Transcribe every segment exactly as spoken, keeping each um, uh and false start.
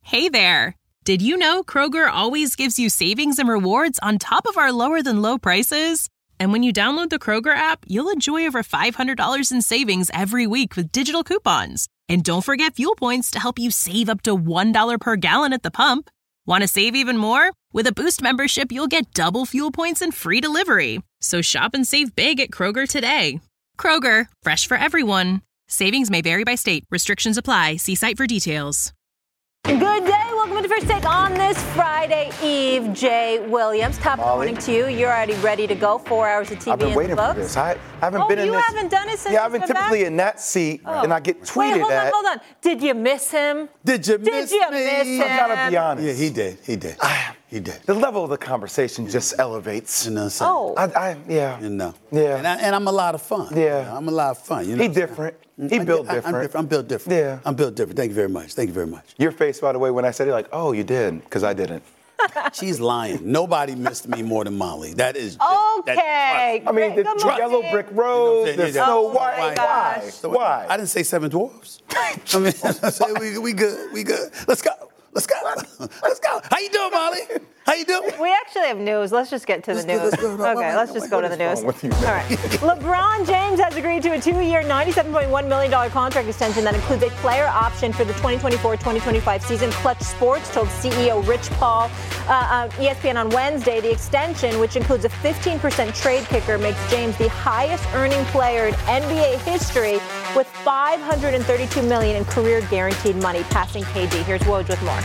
Hey there! Did you know Kroger always gives you savings and rewards on top of our lower-than-low prices? And when you download the Kroger app, you'll enjoy over five hundred dollars in savings every week with digital coupons. And don't forget fuel points to help you save up to one dollar per gallon at the pump. Want to save even more? With a Boost membership, you'll get double fuel points and free delivery. So shop and save big at Kroger today. Kroger, fresh for everyone. Savings may vary by state. Restrictions apply. See site for details. Good day. Welcome to First Take on this Friday Eve. Jay Williams, top of the morning to you. You're already ready to go. Four hours of T V. I've been in waiting the for books. this. I, I haven't oh, been in you this. You haven't done it since Yeah, I've been typically back? in that seat, oh. and I get tweeted Wait, hold at. on, hold on. Did you miss him? Did you Did miss you me? miss him? I gotta be honest. Yeah, he did. He did. I, he did. The level of the conversation just elevates. You know what I'm saying? Oh. I, I, yeah. You know. Yeah. And, I, and I'm a lot of fun. Yeah. You know, I'm a lot of fun. You know He what I'm saying? different. He built I, I, different. I'm different. I'm built different. Yeah. I'm built different. Thank you very much. Thank you very much. Your face, by the way, when I said it, like, oh, you did, because I didn't. She's lying. Nobody missed me more than Molly. That is just, Okay. That, I mean, the Come tr- on, yellow Jay. brick road, You know what I'm the saying? Snow Oh, White. my Why? gosh. So, Why? I didn't say seven dwarfs. I mean, I said we, we good. We good. Let's go. Let's go. Let's go. How you doing, Molly? How you doing? We actually have news. Let's just get to the Let's news. go, let's go. No, Okay, wait, let's wait, just wait, go to what the is news. wrong with you, All man? right. LeBron James has agreed to a two-year, ninety-seven point one million dollars contract extension that includes a player option for the twenty twenty-four twenty twenty-five season. Clutch Sports told C E O Rich Paul, uh, uh, E S P N on Wednesday, the extension, which includes a fifteen percent trade kicker, makes James the highest-earning player in N B A history with five hundred thirty-two million dollars in career guaranteed money, passing K D. Here's Woj with more.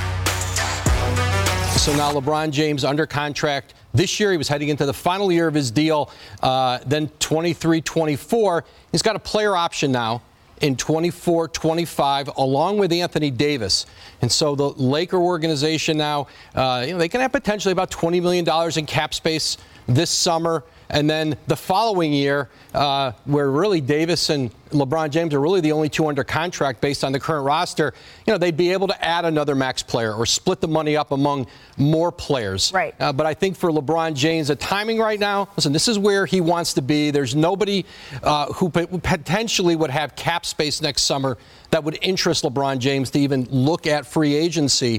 So now LeBron James under contract this year. He was heading into the final year of his deal. Uh, then twenty-three twenty-four. He's got a player option now in twenty-four twenty-five, along with Anthony Davis. And so the Laker organization now, uh, you know, they can have potentially about twenty million dollars in cap space this summer. And then the following year, uh, where really Davis and LeBron James are really the only two under contract based on the current roster, you know, they'd be able to add another max player or split the money up among more players. Right. Uh, but I think for LeBron James, the timing right now, listen, this is where he wants to be. There's nobody uh, who potentially would have cap space next summer that would interest LeBron James to even look at free agency.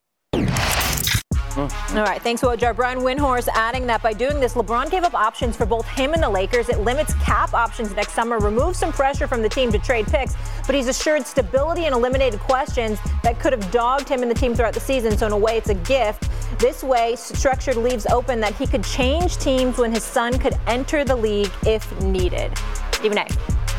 All right, thanks, Woj. Brian Windhorst adding that by doing this, LeBron gave up options for both him and the Lakers. It limits cap options next summer, removes some pressure from the team to trade picks, but he's assured stability and eliminated questions that could have dogged him and the team throughout the season. So in a way, it's a gift. This way, structured leaves open that he could change teams when his son could enter the league if needed. Stephen A.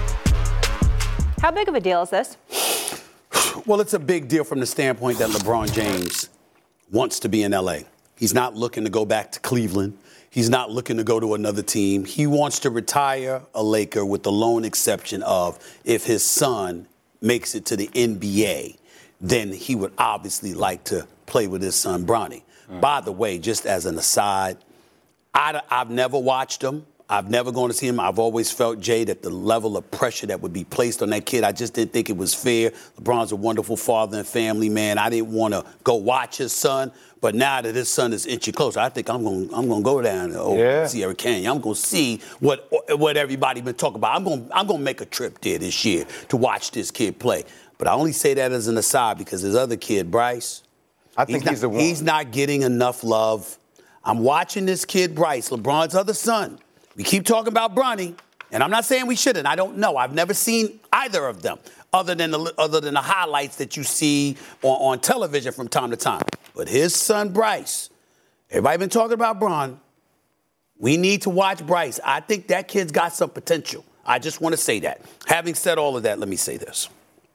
How big of a deal is this? Well, it's a big deal from the standpoint that LeBron James wants to be in L A. He's not looking to go back to Cleveland. He's not looking to go to another team. He wants to retire a Laker with the lone exception of if his son makes it to the N B A, then he would obviously like to play with his son, Bronny. Mm. By the way, just as an aside, I, I've never watched him. I've never gone to see him. I've always felt, Jay, that the level of pressure that would be placed on that kid, I just didn't think it was fair. LeBron's a wonderful father and family man. I didn't want to go watch his son, but now that his son is inching closer, I think I'm going I'm going to go down to oh, yeah. Sierra Canyon. I'm going to see what what everybody been talking about. I'm going I'm going to make a trip there this year to watch this kid play. But I only say that as an aside because his other kid, Bryce, I think he's, he's not, the one. He's not getting enough love. I'm watching this kid, Bryce, LeBron's other son. We keep talking about Bronny, and I'm not saying we shouldn't. I don't know. I've never seen either of them, other than the other than the highlights that you see on, on television from time to time. But his son, Bryce, everybody been talking about Bron. We need to watch Bryce. I think that kid's got some potential. I just want to say that. Having said all of that, let me say this.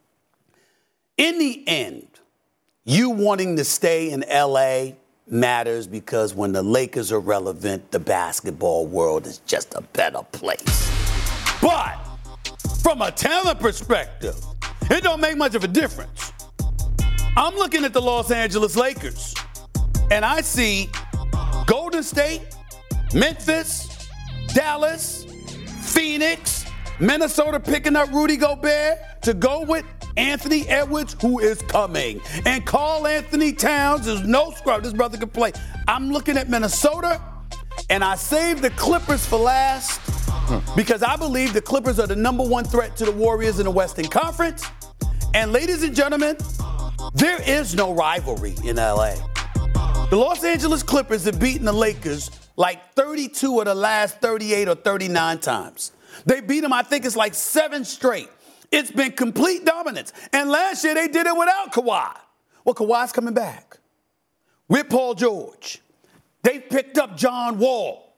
In the end, you wanting to stay in L A matters because when the Lakers are relevant, the basketball world is just a better place. But from a talent perspective, it don't make much of a difference. I'm looking at the Los Angeles Lakers, and I see Golden State, Memphis, Dallas, Phoenix, Minnesota picking up Rudy Gobert to go with Anthony Edwards, who is coming. And Karl Anthony Towns is no scrub. This brother can play. I'm looking at Minnesota, and I saved the Clippers for last because I believe the Clippers are the number one threat to the Warriors in the Western Conference. And ladies and gentlemen, There is no rivalry in L A. The Los Angeles Clippers have beaten the Lakers like thirty-two of the last thirty-eight or thirty-nine times. They beat them, I think it's like seven straight. It's been complete dominance. And last year they did it without Kawhi. Well, Kawhi's coming back. With Paul George. They picked up John Wall,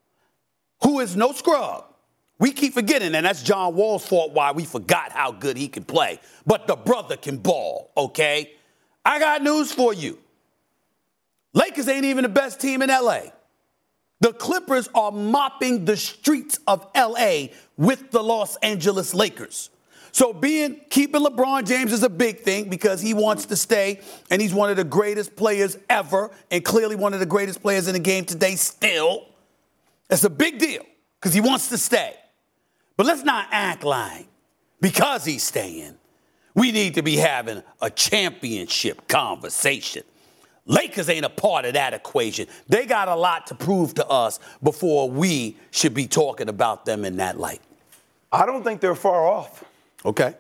who is no scrub. We keep forgetting, and that's John Wall's fault why we forgot how good he can play. But the brother can ball, okay? I got news for you. Lakers ain't even the best team in L A. The Clippers are mopping the streets of L A with the Los Angeles Lakers. So being keeping LeBron James is a big thing because he wants to stay, and he's one of the greatest players ever, and clearly one of the greatest players in the game today still. That's a big deal because he wants to stay. But let's not act like because he's staying, we need to be having a championship conversation. Lakers ain't a part of that equation. They got a lot to prove to us before we should be talking about them in that light. I don't think they're far off. Okay.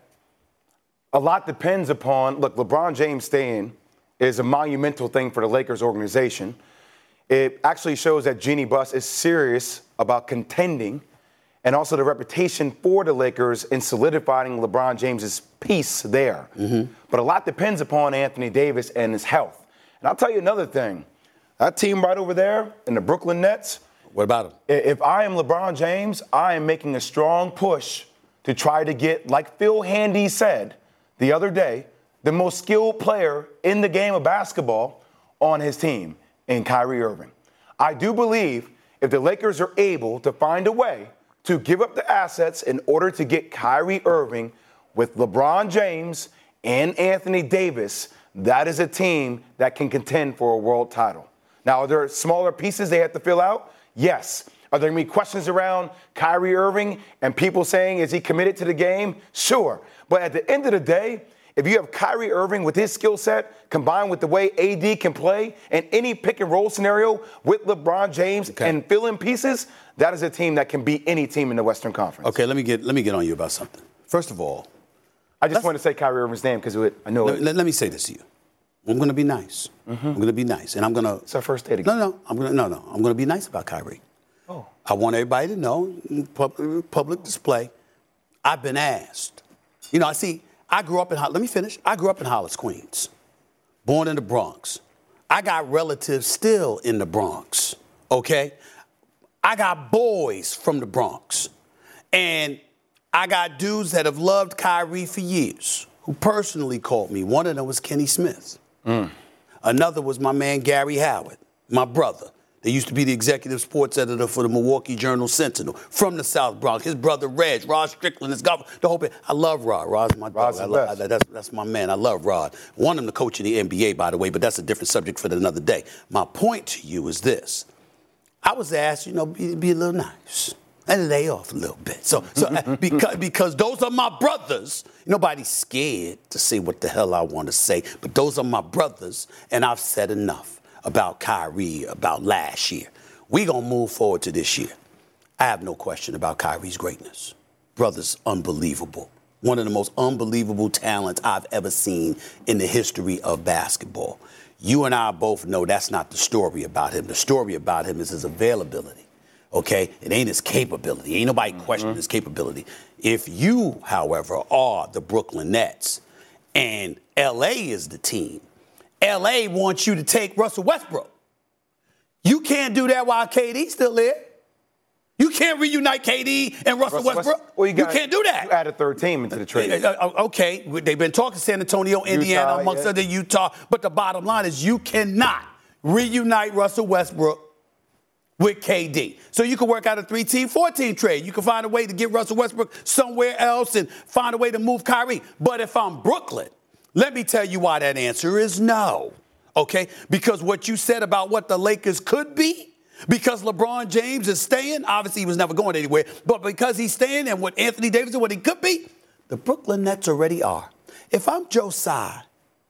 A lot depends upon, look, LeBron James staying is a monumental thing for the Lakers organization. It actually shows that Jeannie Buss is serious about contending, and also the reputation for the Lakers in solidifying LeBron James's piece there. Mm-hmm. But a lot depends upon Anthony Davis and his health. And I'll tell you another thing. That team right over there in the Brooklyn Nets. What about them? If I am LeBron James, I am making a strong push to try to get, like Phil Handy said the other day, the most skilled player in the game of basketball on his team in Kyrie Irving. I do believe if the Lakers are able to find a way to give up the assets in order to get Kyrie Irving with LeBron James and Anthony Davis, that is a team that can contend for a world title. Now, are there smaller pieces they have to fill out? Yes. Are there going to be questions around Kyrie Irving and people saying, is he committed to the game? Sure. But at the end of the day, if you have Kyrie Irving with his skill set combined with the way A D can play in any pick and roll scenario with LeBron James okay. and fill in pieces, that is a team that can beat any team in the Western Conference. Okay, let me get let me get on you about something. First of all, I just want to say Kyrie Irving's name because I know let, it. Let, let me say this to you. I'm going to be nice. Mm-hmm. I'm going to be nice, and I'm going to. It's our first date again. No, no, I'm going to no, no. I'm going to be nice about Kyrie. Oh. I want everybody to know, public, public display. I've been asked. You know, I see. I grew up in, let me finish. I grew up in Hollis, Queens, born in the Bronx. I got relatives still in the Bronx, okay? I got boys from the Bronx. And I got dudes that have loved Kyrie for years who personally called me. One of them was Kenny Smith. Mm. Another was my man Gary Howard, my brother. They used to be the executive sports editor for the Milwaukee Journal-Sentinel from the South Bronx. His brother Reg, Rod Strickland, his governor, the whole thing. I love Rod. Rod's my Rod's dog. the I best. love, I, that's, that's my man. I love Rod. Want him to coach in the N B A, by the way, but that's a different subject for another day. My point to you is this. I was asked, you know, be, be a little nice and lay off a little bit. So, so because, because those are my brothers. Nobody's scared to say what the hell I want to say, but those are my brothers, and I've said enough about Kyrie, about last year. We gonna move forward to this year. I have no question about Kyrie's greatness. Brother's unbelievable. One of the most unbelievable talents I've ever seen in the history of basketball. You and I both know that's not the story about him. The story about him is his availability, okay? It ain't his capability. Ain't nobody questioning mm-hmm. his capability. If you, however, are the Brooklyn Nets and L A is the team, L A wants you to take Russell Westbrook. You can't do that while K D's still there. You can't reunite K D and Russell, Russell Westbrook. West, well, you, got, you can't do that. You add a third team into the trade. Uh, uh, okay, they've been talking San Antonio, Indiana, Utah, amongst yeah. other Utah. But the bottom line is you cannot reunite Russell Westbrook with K D. So you can work out a three-team, four-team trade. You can find a way to get Russell Westbrook somewhere else and find a way to move Kyrie. But if I'm Brooklyn, let me tell you why that answer is no. Okay, because what you said about what the Lakers could be, because LeBron James is staying, obviously he was never going anywhere, but because he's staying and what Anthony Davis and what he could be, the Brooklyn Nets already are. If I'm Joe Tsai,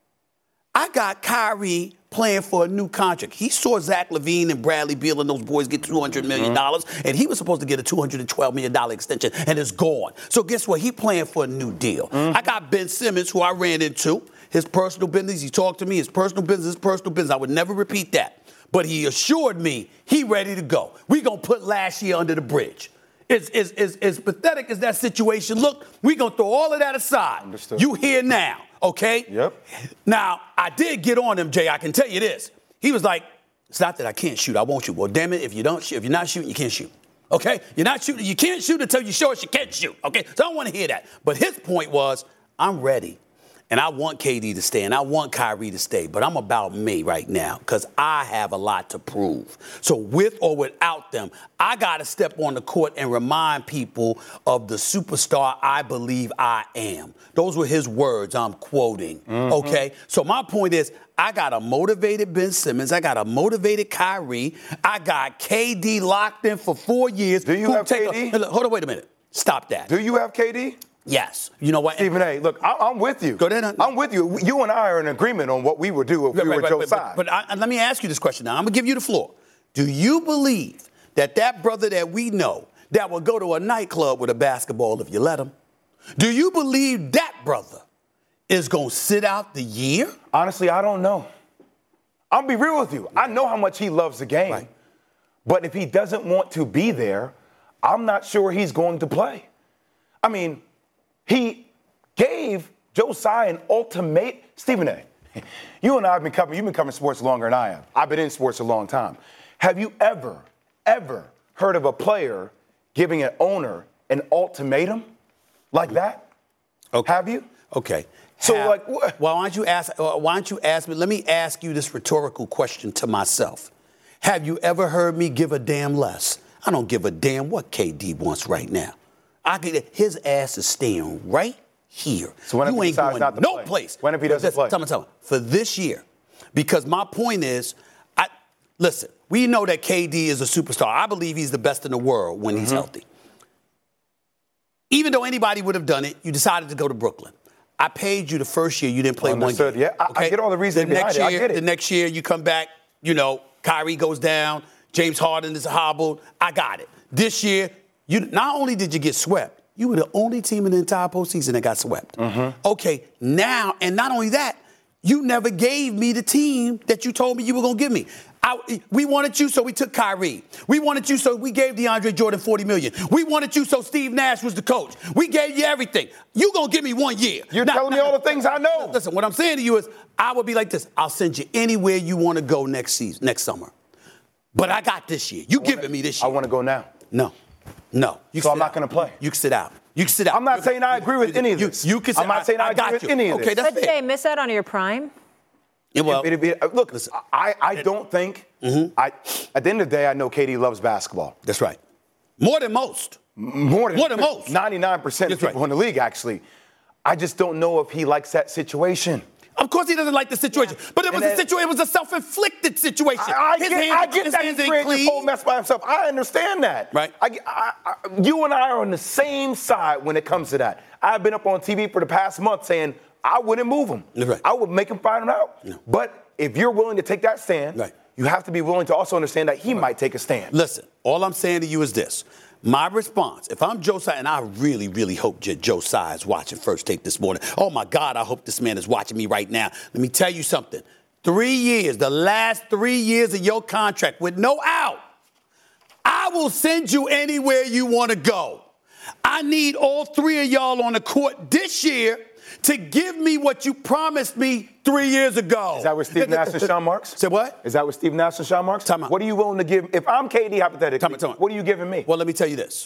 I got Kyrie playing for a new contract. He saw Zach LaVine and Bradley Beal and those boys get two hundred million dollars, mm-hmm. and he was supposed to get a two hundred twelve million dollars extension, and it's gone. So guess what? He playing for a new deal. Mm-hmm. I got Ben Simmons, who I ran into. his personal business. He talked to me, his personal business, his personal business. I would never repeat that. But he assured me he ready to go. We going to put last year under the bridge. As, as, as, as pathetic as that situation looked, we going to throw all of that aside. Understood. You here now, okay? Yep. Now, I did get on him, Jay. I can tell you this. He was like, it's not that I can't shoot. I won't shoot. Well, damn it, if you don't shoot, if you're not shooting, you can't shoot. Okay? You're not shooting. You can't shoot until you show us you can't shoot. Okay? So I don't want to hear that. But his point was, I'm ready. And I want K D to stay, and I want Kyrie to stay, but I'm about me right now because I have a lot to prove. So with or without them, I got to step on the court and remind people of the superstar I believe I am. Those were his words I'm quoting, mm-hmm. okay? So my point is, I got a motivated Ben Simmons. I got a motivated Kyrie. I got K D locked in for four years. Do you have K D? A, look, hold on, wait a minute. Stop that. Do you have K D? Yes. You know what? Stephen A., look, I, I'm with you. Go ahead. I'm with you. You and I are in agreement on what we would do if right, we were right, Joe right, Tsai. But, but I, let me ask you this question now. I'm going to give you the floor. Do you believe that that brother that we know that will go to a nightclub with a basketball if you let him, do you believe that brother is going to sit out the year? Honestly, I don't know. I'll be real with you. I know how much he loves the game. Right. But if he doesn't want to be there, I'm not sure he's going to play. I mean, he gave Joe Tsai an ultimate. Stephen A., you and I have been covering, you've been covering sports longer than I have. I've been in sports a long time. Have you ever, ever heard of a player giving an owner an ultimatum like that? Okay. Have you? Okay. So, Have, like, what? Well, why don't you ask, why don't you ask me, let me ask you this rhetorical question to myself. Have you ever heard me give a damn less? I don't give a damn what K D wants right now. I get his ass is staying right here. So when you if he ain't decides going not to no play? place. When if he doesn't Listen, play? Tell me, tell me. For this year, because my point is, I listen. We know that K D is a superstar. I believe he's the best in the world when mm-hmm. he's healthy. Even though anybody would have done it, you decided to go to Brooklyn. I paid you the first year. You didn't play Understood. one year. Yeah, I, okay? I get all the reasons the behind next it. year, I get it. The next year, you come back. You know, Kyrie goes down. James Harden is hobbled. I got it. This year, you not only did you get swept, you were the only team in the entire postseason that got swept. Mm-hmm. Okay, now, and not only that, you never gave me the team that you told me you were going to give me. I, we wanted you, so we took Kyrie. We wanted you, so we gave DeAndre Jordan forty million dollars. We wanted you, so Steve Nash was the coach. We gave you everything. You going to give me one year. You're now, telling now, me all the things I know. Listen, what I'm saying to you is I would be like this. I'll send you anywhere you want to go next season, next summer. But I got this year. You giving me this year. I want to go now. No. No. You so I'm not going to play. You can sit out. You can sit out. I'm not saying I agree with any of this. You, you can sit I'm not saying I, I agree with you. any of this. Okay, that's but fair. Jay, miss out on your prime? Yeah, well, it, it, it, look, listen, I, I don't think, mm-hmm. I, at the end of the day, I know K D loves basketball. That's right. More than most. More than, More than most. ninety-nine percent of people right. in the league, actually. I just don't know if he likes that situation. Of course he doesn't like the situation. Yeah. But it was and a situation, it was a self-inflicted situation. I, I his get, hands, I get his that hands he ain't created this clean. whole mess by himself. I understand that. Right. I, I, I, you and I are on the same side when it comes to that. I've been up on T V for the past month saying I wouldn't move him. Right. I would make him find him out. No. But if you're willing to take that stand, right. you have to be willing to also understand that he right. might take a stand. Listen, all I'm saying to you is this. My response, if I'm Joe Tsai, and I really, really hope Joe Tsai is watching First Take this morning. Oh, my God, I hope this man is watching me right now. Let me tell you something. Three years, the last three years of your contract with no out, I will send you anywhere you want to go. I need all three of y'all on the court this year to give me what you promised me three years ago. Is that what Steve Nash and Sean Marks? Say what? Is that what Steve Nash and Sean Marks? Time out. What are you willing to give? If I'm K D, hypothetically, time out, time out. What are you giving me? Well, let me tell you this.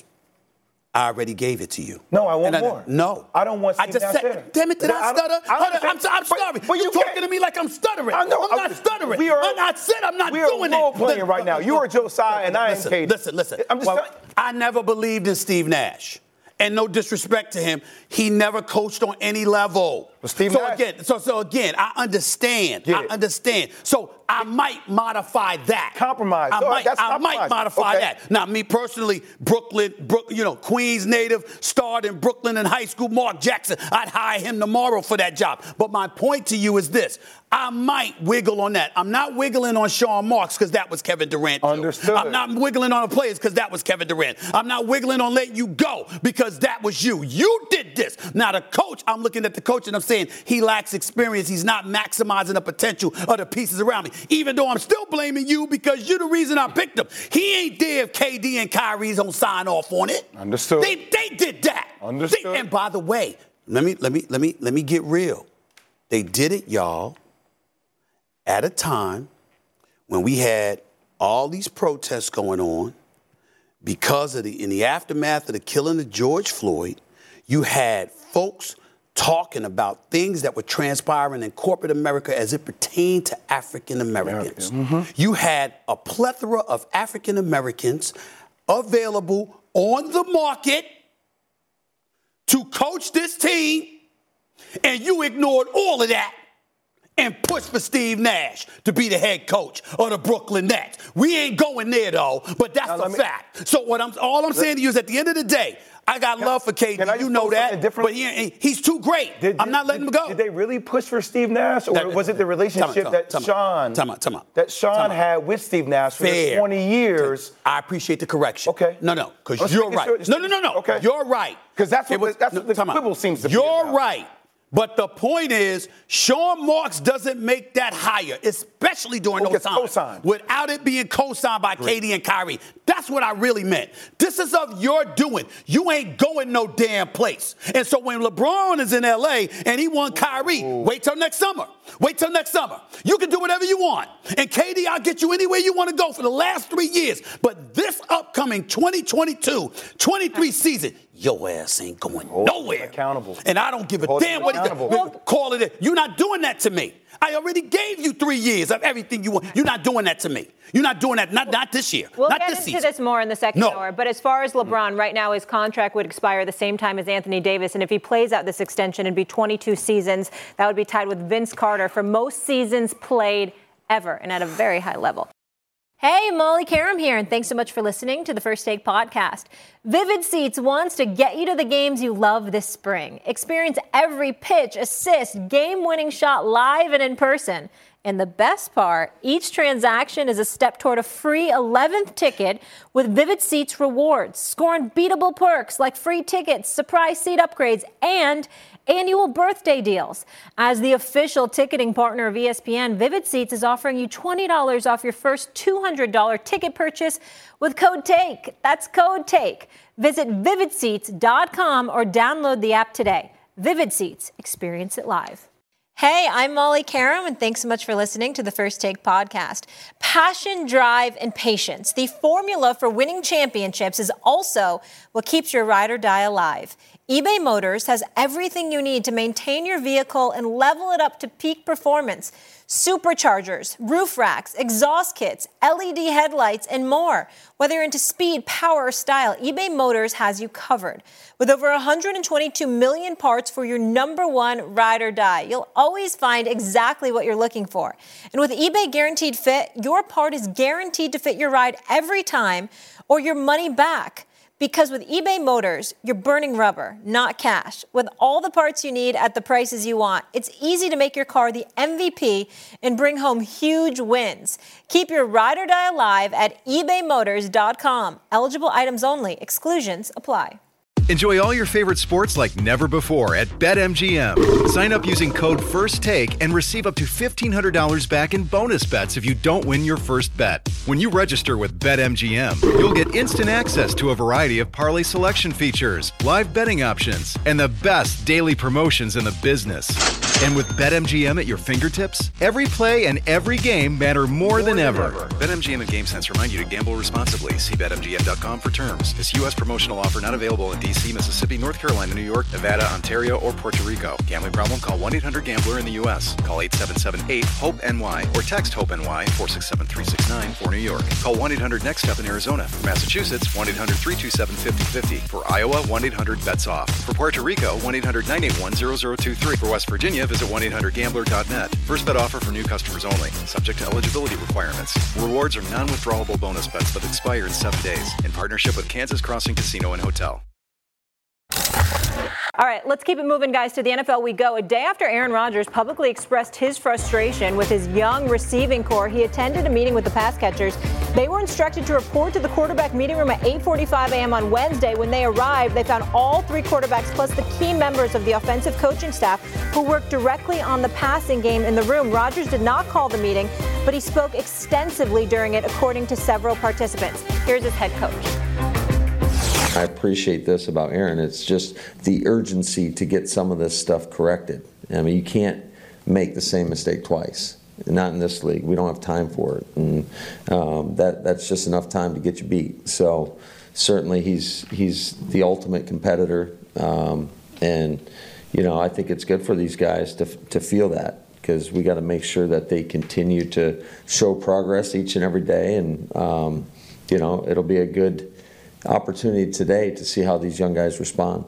I already gave it to you. No, I want I, more. No. I don't want Steve I just Nash said, there. damn it, did I, I stutter? I Hold on, I'm, I'm sorry. But, but you You're can't. talking to me like I'm stuttering. I know. I'm not stuttering. We are, I said I'm not we doing are role it. playing right now. You are Joe Tsai and I am K D. Listen, listen. I'm just well, telling- I never believed in Steve Nash. And no disrespect to him, he never coached on any level. Well, Steve so Nash- again, so so again, I understand. Get I it. understand. So I might modify that. Compromise. I So might, that's I might compromise. modify Okay. that. Now, me personally, Brooklyn, Brook, you know, Queens native, starred in Brooklyn in high school. Mark Jackson, I'd hire him tomorrow for that job. But my point to you is this: I might wiggle on that. I'm not wiggling on Sean Marks because that was Kevin Durant. too. Understood. I'm not wiggling on the players because that was Kevin Durant. I'm not wiggling on letting you go because that was you. You did this. Now, the coach, I'm looking at the coach and I'm saying, saying he lacks experience. He's not maximizing the potential of the pieces around me. Even though I'm still blaming you because you're the reason I picked him. He ain't there if K D and Kyrie don't sign off on it. Understood. They they did that. Understood. They, and by the way, let me let me let me let me get real. They did it, y'all, at a time when we had all these protests going on because of the in the aftermath of the killing of George Floyd. You had folks talking about things that were transpiring in corporate America as it pertained to African Americans. Mm-hmm. You had a plethora of African Americans available on the market to coach this team, and you ignored all of that and pushed for Steve Nash to be the head coach of the Brooklyn Nets. We ain't going there, though, but that's now, a me, fact. So what I'm all I'm saying to you is at the end of the day, I got love for K D. You know that. But he, he's too great. Did, I'm not letting did, him go. Did they really push for Steve Nash? Or that, was it the relationship time that, time Sean, time out, time out. that Sean had with Steve Nash for Fair. twenty years? I appreciate the correction. Okay. No, no, because you're right. Sure, no, no, no, no. Okay. You're right. Because that's what, was, that's no, what the quibble out. seems to you're be You're right. But the point is, Sean Marks doesn't make that higher, especially during Who those gets times. co-signed? Without it being co-signed by Great. K D and Kyrie. That's what I really meant. This is of your doing. You ain't going no damn place. And so when LeBron is in L A and he won Kyrie, Ooh. wait till next summer. Wait till next summer. You can do whatever you want. And K D, I'll get you anywhere you want to go for the last three years. But this upcoming twenty twenty-two twenty-three season, your ass ain't going Hold nowhere. Accountable. And I don't give a Hold damn what he does. Call it it. You're not doing that to me. I already gave you three years of everything you want. You're not doing that to me. You're not doing that. Not not this year. We'll not get this into season. this more in the second no. hour. But as far as LeBron, right now his contract would expire the same time as Anthony Davis. And if he plays out this extension, it'd be twenty-two seasons. That would be tied with Vince Carter for most seasons played ever and at a very high level. Hey, Molly Karam here, and thanks so much for listening to the First Take podcast. Vivid Seats wants to get you to the games you love this spring. Experience every pitch, assist, game-winning shot live and in person. And the best part, each transaction is a step toward a free eleventh ticket with Vivid Seats rewards. Score unbeatable perks like free tickets, surprise seat upgrades, and annual birthday deals. As the official ticketing partner of E S P N, Vivid Seats is offering you twenty dollars off your first two hundred dollars ticket purchase with code TAKE. That's code TAKE. Visit vivid seats dot com or download the app today. Vivid Seats. Experience it live. Hey, I'm Molly Karam, and thanks so much for listening to the First Take podcast. Passion, drive, and patience. The formula for winning championships is also what keeps your ride or die alive. eBay Motors has everything you need to maintain your vehicle and level it up to peak performance. Superchargers, roof racks, exhaust kits, L E D headlights, and more. Whether you're into speed, power, or style, eBay Motors has you covered. With over one hundred twenty-two million parts for your number one ride or die, you'll always find exactly what you're looking for. And with eBay Guaranteed Fit, your part is guaranteed to fit your ride every time or your money back. Because with eBay Motors, you're burning rubber, not cash. With all the parts you need at the prices you want, it's easy to make your car the M V P and bring home huge wins. Keep your ride or die alive at ebay motors dot com. Eligible items only. Exclusions apply. Enjoy all your favorite sports like never before at BetMGM. Sign up using code FIRSTTAKE and receive up to fifteen hundred dollars back in bonus bets if you don't win your first bet. When you register with BetMGM, you'll get instant access to a variety of parlay selection features, live betting options, and the best daily promotions in the business. And with BetMGM at your fingertips, every play and every game matter more, more than, than ever. ever. BetMGM and GameSense remind you to gamble responsibly. See Bet M G M dot com for terms. This U S promotional offer not available in D C, Mississippi, North Carolina, New York, Nevada, Ontario, or Puerto Rico. Gambling problem? Call one eight hundred gambler in the U S. Call eight seven seven eight hope N Y or text HOPE-NY four six seven three six nine for New York. Call one eight hundred next step in Arizona. For Massachusetts, one eight hundred three two seven five zero five zero. For Iowa, one eight hundred bets off. For Puerto Rico, one eight hundred nine eight one zero zero two three. For West Virginia, visit one eight hundred gambler dot net. First bet offer for new customers only. Subject to eligibility requirements. Rewards are non-withdrawable bonus bets that expire in seven days. In partnership with Kansas Crossing Casino and Hotel. All right, let's keep it moving, guys. To the N F L we go. A day after Aaron Rodgers publicly expressed his frustration with his young receiving core, he attended a meeting with the pass catchers They were instructed to report to the quarterback meeting room at eight forty-five a.m. on Wednesday. When they arrived, they found all three quarterbacks plus the key members of the offensive coaching staff who worked directly on the passing game in the room. Rodgers did not call the meeting, but he spoke extensively during it, according to several participants. Here's his head coach. I appreciate this about Aaron. It's just the urgency to get some of this stuff corrected. I mean, you can't make the same mistake twice. Not in this league. We don't have time for it. And um, that that's just enough time to get you beat. So certainly he's he's the ultimate competitor. Um, and, you know, I think it's good for these guys to to feel that, because we got to make sure that they continue to show progress each and every day. And, um, you know, it'll be a good opportunity today to see how these young guys respond.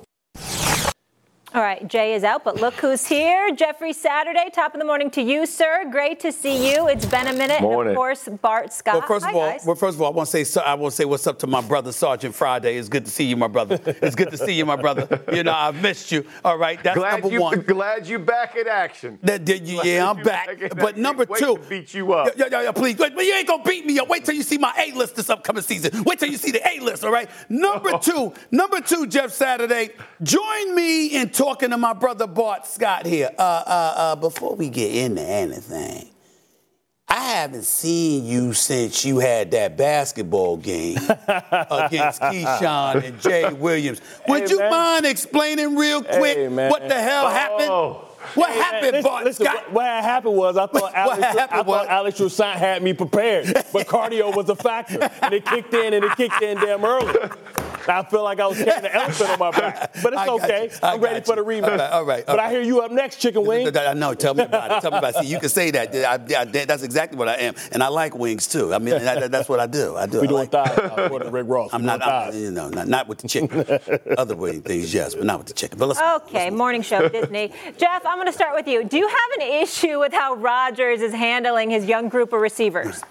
All right, Jay is out, but look who's here. Jeffrey Saturday, top of the morning to you, sir. Great to see you. It's been a minute. Morning. And of course, Bart Scott. Well, first Hi, of all, guys. well, first of all, I want to say I want to say what's up to my brother Sergeant Friday. It's good to see you, my brother. It's good to see you, my brother. You know, I've missed you. All right, that's glad number you, one. Glad you back in action. That, that, yeah, yeah, I'm back. But number Wait two, to beat you up. Yeah, yeah, yeah, please. Wait, but you ain't gonna beat me up. Wait till you see my A-list this upcoming season. Wait till you see the A-list. All right. Number two, number two, Jeff Saturday. Join me in talking to my brother Bart Scott here. Uh, uh, uh, before we get into anything, I haven't seen you since you had that basketball game against Keyshawn and Jay Williams. Would Hey, you man. mind explaining real quick Hey, man. what the hell Oh. happened? What Hey, happened, man, Bart listen, Scott? What, what happened was I thought What Alex, happened I thought was- Alex Roussan had me prepared, but cardio was a factor, and it kicked in, and it kicked in damn early. I feel like I was carrying an elephant on my back, but it's I got okay. you. I I'm ready got for the you. rematch. All right, all right, all But I right. hear you up next, Chicken Wing. I know. Tell me about it. Tell me about it. See, you can say that. I, I, that's exactly what I am, and I like wings too. I mean, that, that's what I do. I do. We I doing like, thighs, uh, according to Rick Ross. I'm We not, doing I'm, thighs. you know, not, not with the chicken. Other way things, yes, but not with the chicken. But let's. Okay, let's morning show, Disney. Jeff, I'm going to start with you. Do you have an issue with how Rodgers is handling his young group of receivers?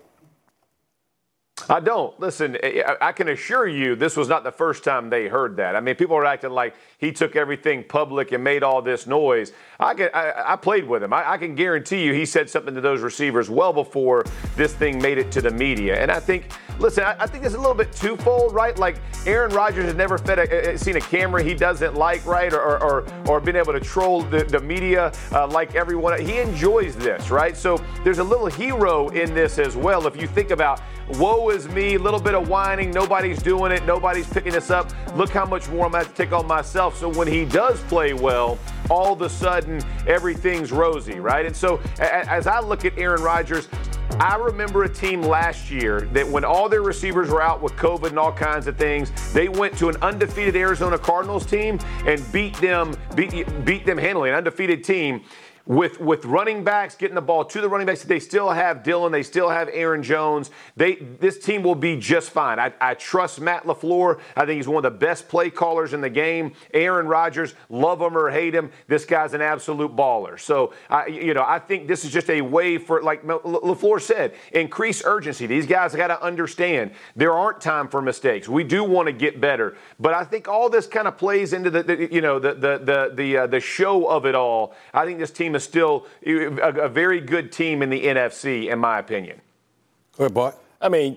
I don't. Listen, I I can assure you this was not the first time they heard that. I mean, people are acting like he took everything public and made all this noise. I can, I, I played with him. I, I can guarantee you he said something to those receivers well before this thing made it to the media. And I think, listen, I, I think it's a little bit twofold, right? Like Aaron Rodgers has never fed a, seen a camera he doesn't like, right? Or or, or been able to troll the, the media uh, like everyone. He enjoys this, right? So there's a little hero in this as well. If you think about, woe is me, a little bit of whining, nobody's doing it, nobody's picking this up. Look how much more I'm going to have to take on myself. So when he does play well, all of a sudden everything's rosy, right? And so a- as I look at Aaron Rodgers, I remember a team last year that when all their receivers were out with COVID and all kinds of things, they went to an undefeated Arizona Cardinals team and beat them, beat, beat them handily, an undefeated team. With with running backs, getting the ball to the running backs, they still have Dillon, they still have Aaron Jones. They this team will be just fine. I, I trust Matt LaFleur. I think he's one of the best play callers in the game. Aaron Rodgers, love him or hate him, this guy's an absolute baller. So, I, you know, I think this is just a way for, like LaFleur said, increase urgency. These guys got to understand there aren't time for mistakes. We do want to get better, but I think all this kind of plays into the, the you know the the the the, uh, the show of it all. I think this team is still a, a very good team in the N F C, in my opinion. Go ahead, Bart. I mean,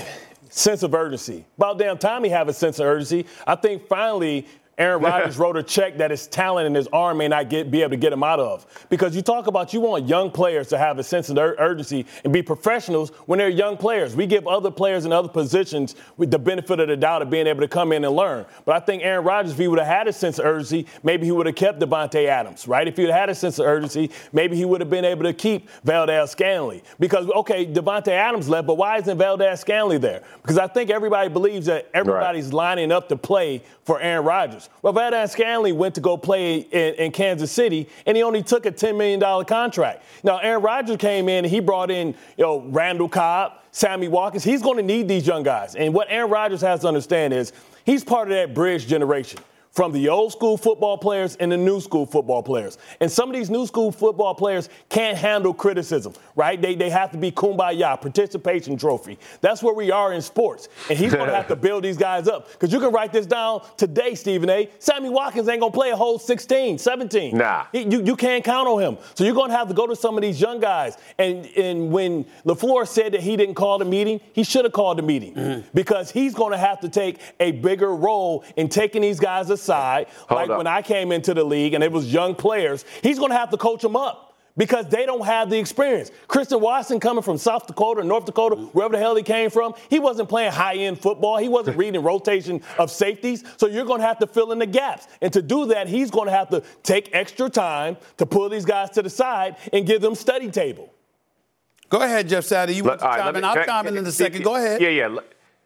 sense of urgency. About damn time he have a sense of urgency. I think finally Aaron Rodgers wrote a check that his talent and his arm may not get, be able to get him out of. Because you talk about you want young players to have a sense of ur- urgency and be professionals when they're young players. We give other players in other positions with the benefit of the doubt of being able to come in and learn. But I think Aaron Rodgers, if he would have had a sense of urgency, maybe he would have kept Devontae Adams, right? If he would have had a sense of urgency, maybe he would have been able to keep Valdes-Scantling. Because, okay, Devontae Adams left, but why isn't Valdes-Scantling there? Because I think everybody believes that everybody's right. lining up to play for Aaron Rodgers. Well, Valdes-Scantling went to go play in, in Kansas City, and he only took a ten million dollars contract. Now, Aaron Rodgers came in, and he brought in, you know, Randall Cobb, Sammy Watkins. He's going to need these young guys. And what Aaron Rodgers has to understand is he's part of that bridge generation. from the old school football players and the new school football players. And some of these new school football players can't handle criticism, right? They they have to be kumbaya, participation trophy. That's where we are in sports. And he's going to have to build these guys up. Because you can write this down today, Stephen A. Sammy Watkins ain't going to play a whole sixteen, seventeen. Nah. He, you, you can't count on him. So you're going to have to go to some of these young guys. And, and when LaFleur said that he didn't call the meeting, he should have called the meeting. Mm-hmm. Because he's going to have to take a bigger role in taking these guys aside. Side, like when I came into the league and it was young players, he's going to have to coach them up because they don't have the experience. Christian Watson coming from South Dakota, North Dakota, wherever the hell he came from, he wasn't playing high-end football. He wasn't reading rotation of safeties. So you're going to have to fill in the gaps. And to do that, he's going to have to take extra time to pull these guys to the side and give them study table. Go ahead, Jeff Saturday. You want Let, to chime right, in? Me, I'll can, chime in can, in a second. Go ahead. Yeah, yeah.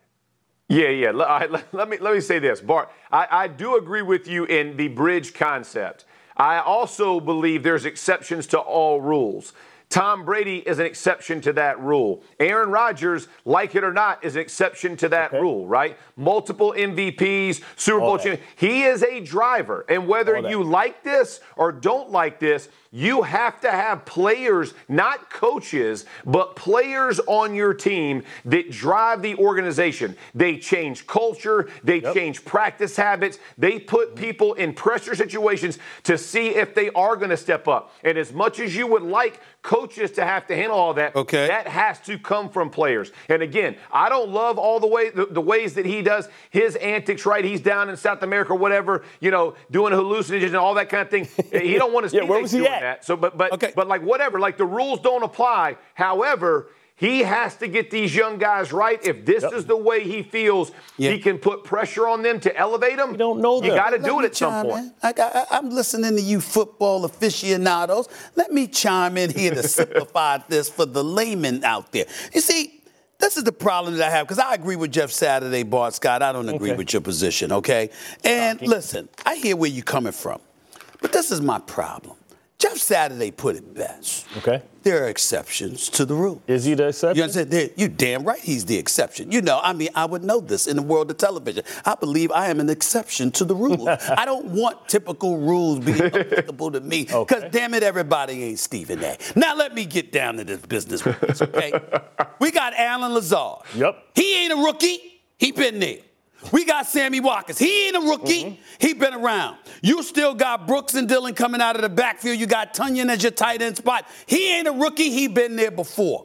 Yeah, yeah. All right, let, let me let me say this, Bart. I, I do agree with you in the bridge concept. I also believe there's exceptions to all rules. Tom Brady is an exception to that rule. Aaron Rodgers, like it or not, is an exception to that okay. rule, right? Multiple M V Ps, Super Bowl champion. He is a driver. And whether you like this or don't like this, you have to have players, not coaches, but players on your team that drive the organization. They change culture. They yep. change practice habits. They put people in pressure situations to see if they are going to step up. And as much as you would like coaches to have to handle all that, okay. that has to come from players. And again, I don't love all the way the, the ways that he does his antics, right? He's down in South America or whatever, you know, doing hallucinogens and all that kind of thing. He don't want his yeah, where was he doing at? that. So, but but okay. but like whatever, like the rules don't apply. However, he has to get these young guys right. If this yep. is the way he feels, yeah. he can put pressure on them to elevate them. You don't know that. You got to do it at some point. I, I, I'm listening to you football aficionados. Let me chime in here to simplify this for the layman out there. You see, this is the problem that I have, because I agree with Jeff Saturday, Bart Scott. I don't agree okay. with your position, okay? And okay. listen, I hear where you're coming from, but this is my problem. Jeff Saturday put it best. Okay. There are exceptions to the rule. Is he the exception? You understand? You damn right he's the exception. You know, I mean, I would know this in the world of television. I believe I am an exception to the rule. I don't want typical rules being applicable to me. Because, okay. damn it, everybody ain't Stephen A. Now, let me get down to this business with this, okay? We got Allen Lazard. Yep. He ain't a rookie. He been there. We got Sammy Watkins. He ain't a rookie. Mm-hmm. He been around. You still got Brooks and Dillon coming out of the backfield. You got Tunyon as your tight end spot. He ain't a rookie. He been there before.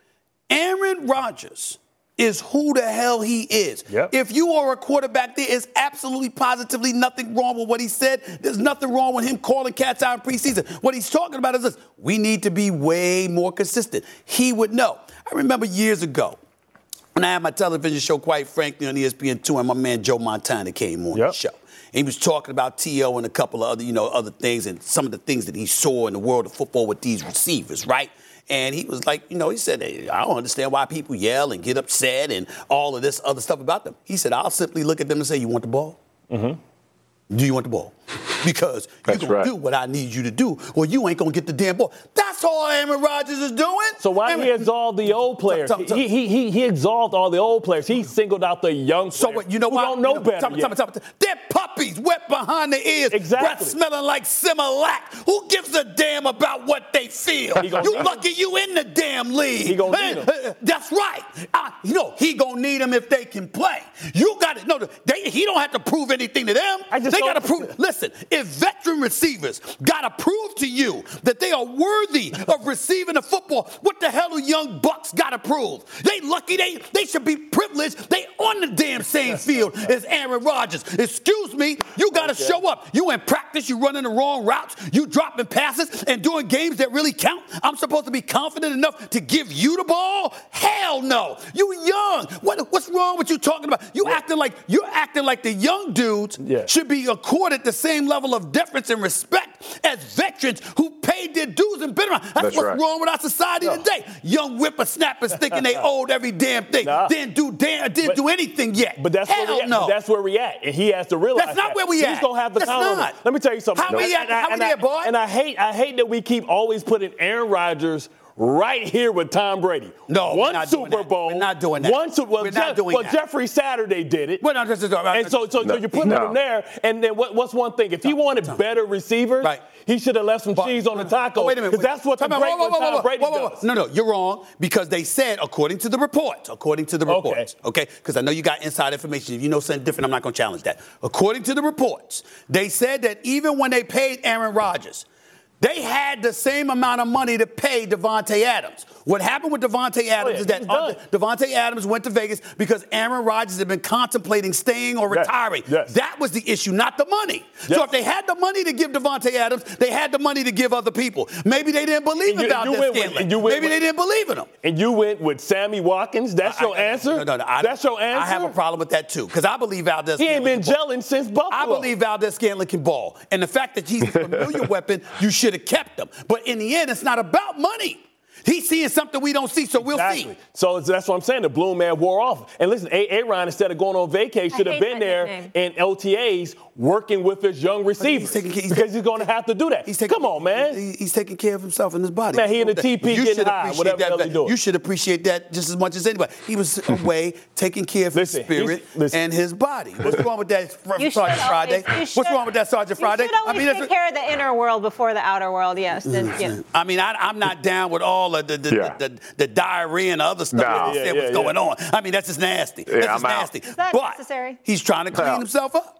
Aaron Rodgers is who the hell he is. Yep. If you are a quarterback, there is absolutely positively nothing wrong with what he said. There's nothing wrong with him calling cats out in preseason. What he's talking about is this. We need to be way more consistent. He would know. I remember years ago, when I had my television show, quite frankly, on E S P N two, and my man Joe Montana came on yep. the show. And he was talking about T O and a couple of other, you know, other things and some of the things that he saw in the world of football with these receivers, right? And he was like, you know, he said, hey, I don't understand why people yell and get upset and all of this other stuff about them. He said, I'll simply look at them and say, you want the ball? Mm-hmm. Do you want the ball? Because you're going right. to do what I need you to do, or you ain't going to get the damn ball. That's all Aaron Rodgers is doing. So why Aaron, he absolved the old players? T- t- t- he, he, he absolved all the old players. He singled out the young players. So what, you know who why? don't know you know, better tell me, yet. tell me, tell me. They're puppies wet behind the ears, exactly. breath smelling like Similac. Who gives a damn about what they feel? You lucky you in the damn league. He gonna hey, need them. Uh, that's right. Uh, you know, he gonna need them if they can play. You got it. No, they, he don't have to prove anything to them. I just they got to don't- prove. Listen, if veteran receivers got to prove to you that they are worthy of receiving the football, what the hell do young bucks got to prove? They lucky. They they should be privileged. They on the damn same field as Aaron Rodgers. Excuse me. You got to okay. show up. You in practice. You running the wrong routes. You dropping passes and doing games that really count. I'm supposed to be confident enough to give you the ball? Hell no. You young. What, what's wrong with you talking about? You yeah. acting like you're acting like the young dudes yeah. should be accorded the same level of deference and respect as veterans who paid their dues and been around. That's, That's what's right. wrong with our society no. today. Young whippersnappers thinking they owed every damn thing. Nah. Didn't do damn, didn't but, do anything yet. But that's Hell where we at. no. But that's where we at, and he has to realize that's not that. where we He's at. He's gonna have to that's count on not. it. Let me tell you something. How we at? And I, how and we I, at, boy? And I hate, I hate that we keep always putting Aaron Rodgers right here with Tom Brady. No, one we're not Super doing that. Bowl. We're not doing that. One Super Bowl. We're Je- not doing well, that. Jeffrey Saturday did it. We're not just and so, so, no, so you're putting no. him there. And then what, what's one thing? If he wanted Tom. better receivers, Right. he should have left some But- cheese on the taco. Oh, wait a minute. Because that's what the Time out. great Whoa, whoa, one whoa, Tom whoa, Brady whoa, whoa, whoa. does. No, no, you're wrong because they said, according to the reports, according to the Okay. reports, okay, because I know you got inside information. If you know something different, I'm not going to challenge that. According to the reports, they said that even when they paid Aaron Rodgers, they had the same amount of money to pay Devontae Adams. What happened with Devontae Adams Oh, yeah, is that he's done. Devontae Adams went to Vegas because Aaron Rodgers had been contemplating staying or Yes, retiring. yes. That was the issue, not the money. So Yes. if they had the money to give Devontae Adams, they had the money to give other people. Maybe they didn't believe And you- in Valdez you went with- Scantling. and you went Maybe with- they didn't believe in him. And you went with Sammy Watkins. That's your I- I- answer? No, no, no. I, That's your answer? I have a problem with that too because I believe Valdez. He ain't been Scantling can ball. gelling since Buffalo. I believe Valdez Scantling can ball, and the fact that he's a familiar weapon, you should have kept him. But in the end, it's not about money. He's seeing something we don't see, so we'll Exactly. see. So that's what I'm saying. The Bloom man wore off. And listen, Aaron, instead of going on vacation, should have hate been that there nickname. in L T As working with his young receivers taking- he's because taking- he's going to have to do that. He's taking, Come on, man. he- He's taking care of himself and his body. Man, he in the T P You getting should high, appreciate whatever that. the hell he doing. You should appreciate that just as much as anybody. He was away taking care of Listen, his spirit he's- listen. and his body. What's wrong with that, You should Sergeant Friday? always- you What's should- wrong with that, Sergeant Friday? You should always that's- take care of the inner world before the outer world, yes. And, yeah. I mean, I, I'm not down with all of the the, Yeah. the, the, the diarrhea and other stuff No. that he said Yeah, was yeah, going yeah. on. I mean, that's just nasty. Yeah, that's just I'm out. nasty. Is that but necessary? he's trying to clean Yeah. himself up.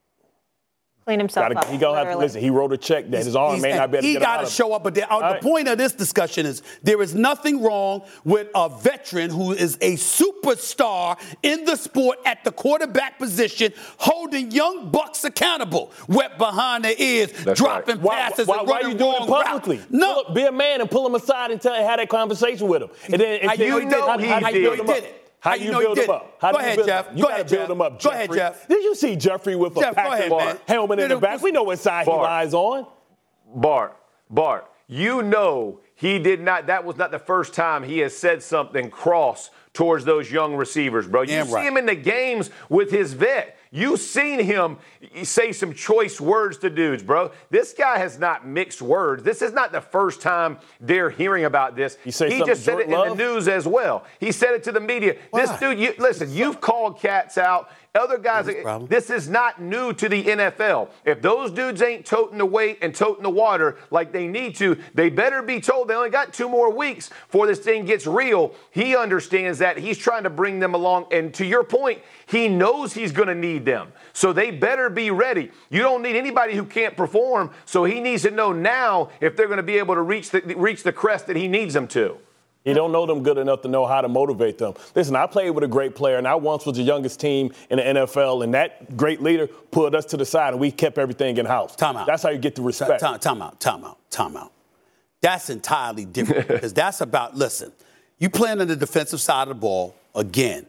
Clean himself Gotta, up. he gonna have to literally. listen. He wrote a check that his arm He's- may not be able to he get him got out to of. show up. But the, uh, the right. point of this discussion is there is nothing wrong with a veteran who is a superstar in the sport at the quarterback position, holding young bucks accountable, wet behind their ears, That's dropping right. Why, passes why, and why running you doing it wrong publicly? routes. No. Pull up- be a man and pull him aside and tell have that conversation with him. And then and How then- you know how, he how do you did. build him He up? did it. How How do you you know he build did him it? up? How Go do you ahead, build Jeff. him up? You Go gotta ahead, build Jeff. him up, Go ahead, Jeffrey. Jeff. Did you see Jeffrey with a Jeff, go pack ahead, of man. helmet in the back? We know what side he Bart. lies on. Bart, Bart, you know he did not, that was not the first time he has said something cross towards those young receivers, bro. You Damn see right. him in the games with his vet. You've seen him say some choice words to dudes, bro. This guy has not mixed words. This is not the first time they're hearing about this. You say he something just said it Jordan in Love? the news as well. He said it to the media. This Why? dude, you, listen, you've called cats out. Other guys, That's the problem. this is not new to the N F L. If those dudes ain't toting the weight and toting the water like they need to, they better be told they only got two more weeks before this thing gets real. He understands that. He's trying to bring them along. And to your point, he knows he's going to need them. So they better be ready. You don't need anybody who can't perform. So he needs to know now if they're going to be able to reach the, reach the crest that he needs them to. He don't know them good enough to know how to motivate them. Listen, I played with a great player, and I once was the youngest team in the N F L, and that great leader pulled us to the side, and we kept everything in-house. Time out. That's how you get the respect. Time, time out, time out, time out. That's entirely different because that's about, listen, you playing on the defensive side of the ball, again,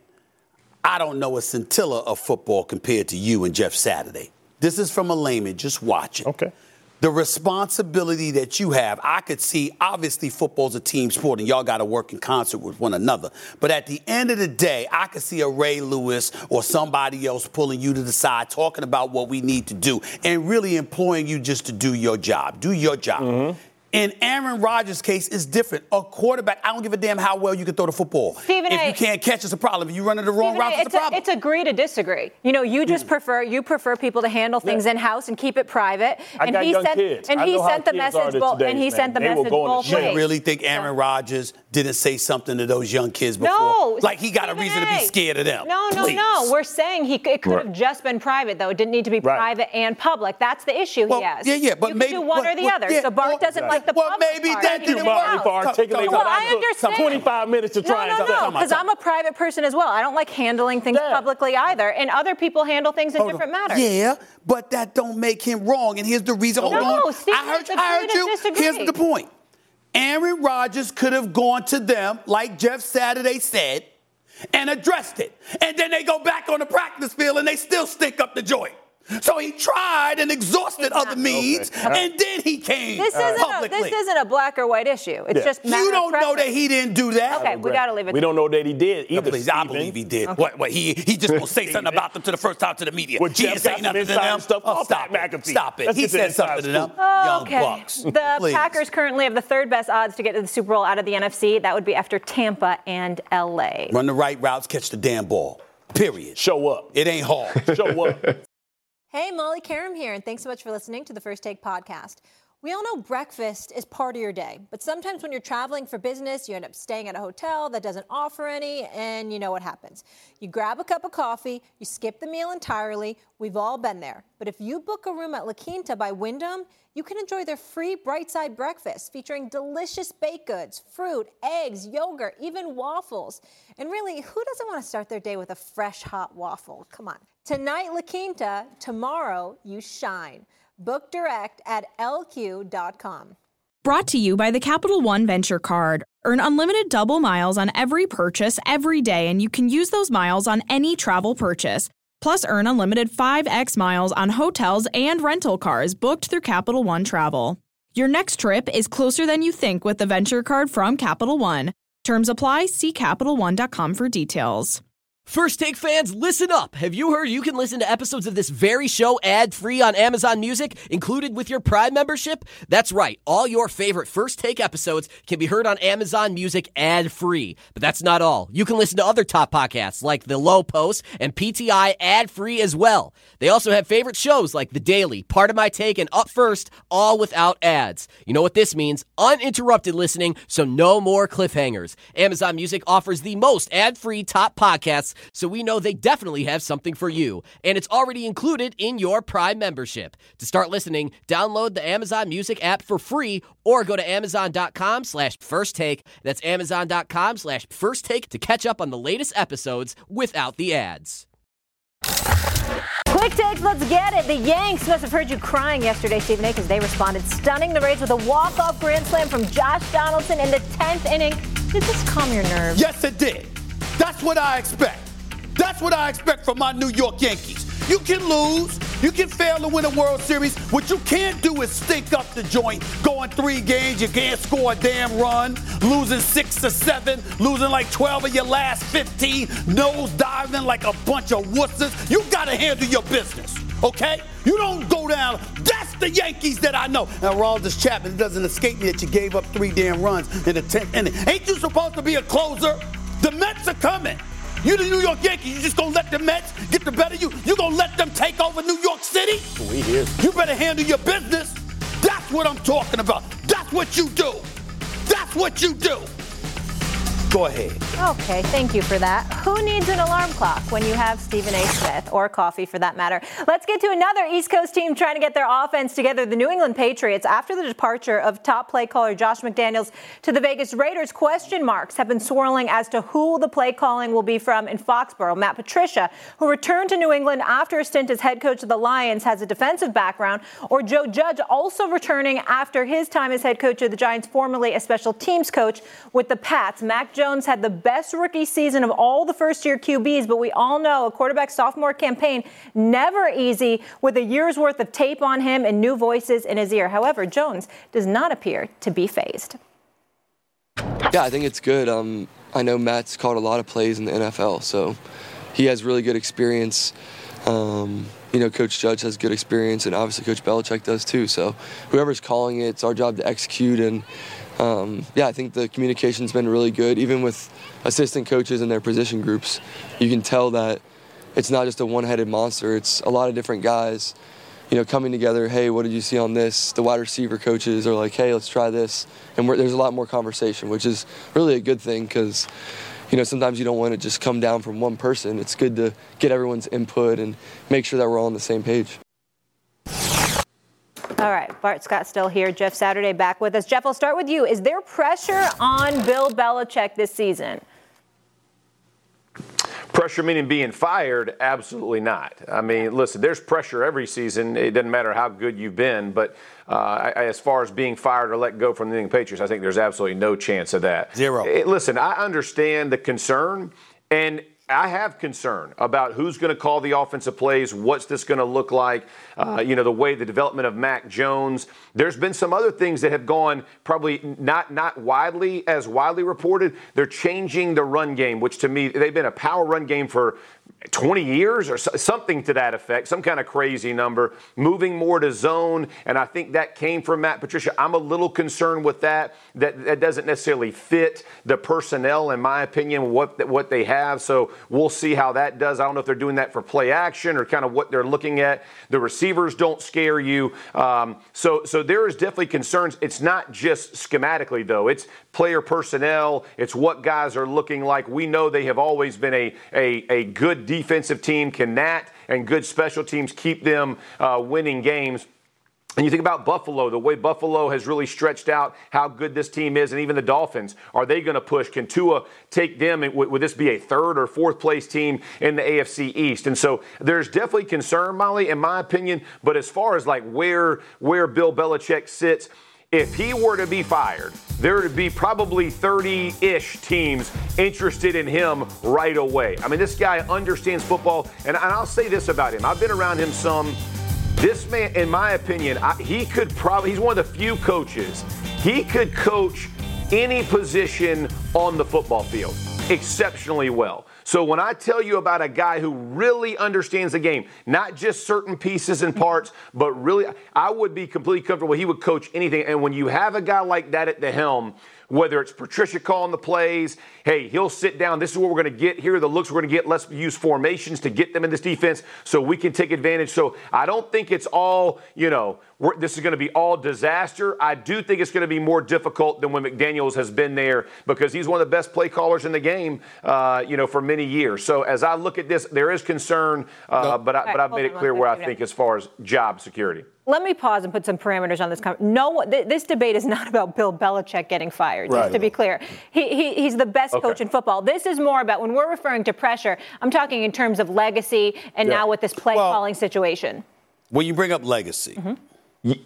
I don't know a scintilla of football compared to you and Jeff Saturday. This is from a layman just watching. Okay. The responsibility that you have, I could see, obviously, football's a team sport and y'all got to work in concert with one another. But at the end of the day, I could see a Ray Lewis or somebody else pulling you to the side, talking about what we need to do and really employing you just to do your job. Do your job. Mm-hmm. In Aaron Rodgers' case, it's different. A quarterback, I don't give a damn how well you can throw the football. Stephen if A. you can't catch, it's a problem. If you run in the wrong Stephen route, A, it's, it's a problem. it's agree to disagree. You know, you just prefer you prefer people to handle things Yeah. in house and keep it private. I and got he young sent kids. and I he know how sent the kids are message both today, and he man. sent the They will message go in the both shit. ways. You really think Aaron Rodgers didn't say something to those young kids before? No, Like he got a Stephen reason to A. be scared of them. No, no, Please. no. We're saying he it could have Right. just been private, though. It didn't need to be Right. private and public. That's the issue Well, he has. yeah, yeah, but you maybe could do one but- or the well, other. yeah, so Bart well, doesn't right. like the well, public maybe part. that He Thank you, didn't did it Marty, out. for articulating Well, that. I took understand. twenty-five minutes to No, try and no, say no, something. because I'm a private person as well. I don't like handling things Yeah. publicly either, and other people handle things in Hold different on. matters. Yeah, but that don't make him wrong. And here's the reason. Hold No, on. Steve, I heard, it's I heard agree to you. disagree. Here's the point. Aaron Rodgers could have gone to them, like Jeff Saturday said, and addressed it. And then they go back on the practice field and they still stink up the joint. So he tried and exhausted other means, okay. and then he came this isn't publicly. A, this isn't a black or white issue. It's yeah. just matter You don't of know that he didn't do that. Okay, we got to leave it. We don't know that he did either. No, please, I believe he did. Okay. What, what, he, he just going to say something about them to the first time to the media. Well, he didn't say nothing to them. Stuff. Oh, stop it. Stop it. Let's he said something to them. Oh, okay. Young Bucks. The Please. Packers currently have the third best odds to get to the Super Bowl out of the N F C. That would be after Tampa and L A. Run the right routes, catch the damn ball. Period. Show up. It ain't hard. Show up. Hey, Molly Karam here, and thanks so much for listening to the First Take podcast. We all know breakfast is part of your day, but sometimes when you're traveling for business, you end up staying at a hotel that doesn't offer any, and you know what happens. You grab a cup of coffee, you skip the meal entirely. We've all been there. But if you book a room at La Quinta by Wyndham, you can enjoy their free Bright Side breakfast featuring delicious baked goods, fruit, eggs, yogurt, even waffles. And really, who doesn't want to start their day with a fresh, hot waffle? Come on. Tonight, La Quinta. Tomorrow, you shine. Book direct at L Q dot com. Brought to you by the Capital One Venture Card. Earn unlimited double miles on every purchase every day, and you can use those miles on any travel purchase. Plus, earn unlimited five X miles on hotels and rental cars booked through Capital One Travel. Your next trip is closer than you think with the Venture Card from Capital One. Terms apply. See Capital One dot com for details. First Take fans, listen up. Have you heard you can listen to episodes of this very show ad-free on Amazon Music, included with your Prime membership? That's right. All your favorite First Take episodes can be heard on Amazon Music ad-free. But that's not all. You can listen to other top podcasts like The Low Post and P T I ad-free as well. They also have favorite shows like The Daily, Part of My Take, and Up First, all without ads. You know what this means? Uninterrupted listening, so no more cliffhangers. Amazon Music offers the most ad-free top podcasts, so we know they definitely have something for you. And it's already included in your Prime membership. To start listening, download the Amazon Music app for free or go to amazon.com slash first take. That's amazon.com slash first take to catch up on the latest episodes without the ads. Quick takes, let's get it. The Yanks must have heard you crying yesterday, Stephen A, because they responded, stunning the Rays with a walk-off grand slam from Josh Donaldson in the tenth inning. Did this calm your nerves? Yes, it did. That's what I expect. That's what I expect from my New York Yankees. You can lose. You can fail to win a World Series. What you can't do is stink up the joint, going three games, you can't score a damn run, losing six to seven, losing like twelve of your last fifteen, nose diving like a bunch of wusses. You got to handle your business, okay? You don't go down. That's the Yankees that I know. Now, Aroldis Chapman, it doesn't escape me that you gave up three damn runs in the tenth inning. Ain't you supposed to be a closer? The Mets are coming. You the New York Yankees, you just gonna let the Mets get the better of you? You gonna let them take over New York City? We here. You better handle your business. That's what I'm talking about. That's what you do. That's what you do. Go ahead. Okay, thank you for that. Who needs an alarm clock when you have Stephen A. Smith, or coffee for that matter? Let's get to another East Coast team trying to get their offense together. The New England Patriots, after the departure of top play caller Josh McDaniels to the Vegas Raiders, question marks have been swirling as to who the play calling will be from in Foxborough. Matt Patricia, who returned to New England after a stint as head coach of the Lions, has a defensive background, or Joe Judge, also returning after his time as head coach of the Giants, formerly a special teams coach with the Pats. Mac Jones had the best rookie season of all the first-year Q Bs, but we all know a quarterback sophomore campaign never easy with a year's worth of tape on him and new voices in his ear. However, Jones does not appear to be fazed. Yeah, I think it's good. Um, I know Matt's called a lot of plays in the N F L, so he has really good experience. Um, you know, Coach Judge has good experience, and obviously Coach Belichick does too. So whoever's calling it, it's our job to execute. And Um, yeah, I think the communication's been really good, even with assistant coaches and their position groups. You can tell that it's not just a one-headed monster. It's a lot of different guys, you know, coming together. Hey, what did you see on this? The wide receiver coaches are like, hey, let's try this. And we're, there's a lot more conversation, which is really a good thing because, you know, sometimes you don't want to just come down from one person. It's good to get everyone's input and make sure that we're all on the same page. All right, Bart Scott still here. Jeff Saturday back with us. Jeff, I'll start with you. Is there pressure on Bill Belichick this season? Pressure meaning being fired? Absolutely not. I mean, listen, there's pressure every season. It doesn't matter how good you've been. But uh, I, as far as being fired or let go from the New England Patriots, I think there's absolutely no chance of that. Zero. It, listen, I understand the concern. And I have concern about who's going to call the offensive plays, what's this going to look like, uh, you know, the way the development of Mac Jones. There's been some other things that have gone probably not not widely as widely reported. They're changing the run game, which to me, they've been a power run game for twenty years or something to that effect, some kind of crazy number, moving more to zone, and I think that came from Matt Patricia. I'm a little concerned with that. That, that doesn't necessarily fit the personnel, in my opinion, what, what they have, so we'll see how that does. I don't know if they're doing that for play action or kind of what they're looking at. The receivers don't scare you, um, so, so there is definitely concerns. It's not just schematically, though. It's player personnel. It's what guys are looking like. We know they have always been a, a, a good defensive team. Can Nat and good special teams keep them uh, winning games? And you think about Buffalo, the way Buffalo has really stretched out how good this team is, and even the Dolphins. Are they going to push? Can Tua take them? Would, would this be a third or fourth place team in the A F C East? And so there's definitely concern, Molly, in my opinion. But as far as like where where Bill Belichick sits, if he were to be fired, there would be probably thirty-ish teams interested in him right away. I mean, this guy understands football, and, and I'll say this about him. I've been around him some. This man, in my opinion, I, he could probably, he's one of the few coaches, he could coach any position on the football field exceptionally well. So when I tell you about a guy who really understands the game, not just certain pieces and parts, but really, I would be completely comfortable he would coach anything. And when you have a guy like that at the helm, whether it's Patricia calling the plays, hey, he'll sit down, this is what we're going to get, here are the looks we're going to get, let's use formations to get them in this defense so we can take advantage. So I don't think it's all, you know, we're, this is going to be all disaster. I do think it's going to be more difficult than when McDaniels has been there because he's one of the best play callers in the game, uh, you know, for many years. So as I look at this, there is concern, uh, no. but, I, but I've made it clear where I think as far as job security. Let me pause and put some parameters on this. No, th- this debate is not about Bill Belichick getting fired, right. Just to be clear. He, he, he's the best okay. coach in football. This is more about, when we're referring to pressure, I'm talking in terms of legacy and yeah. now with this play well, calling situation. When you bring up legacy, mm-hmm. you,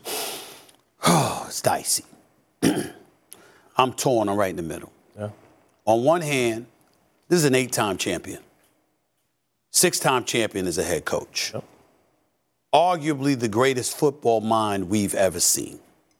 oh, it's dicey. I'm torn. I'm right in the middle. Yeah. On one hand, this is an eight-time champion. Six-time champion as a head coach. Yep. Arguably the greatest football mind we've ever seen.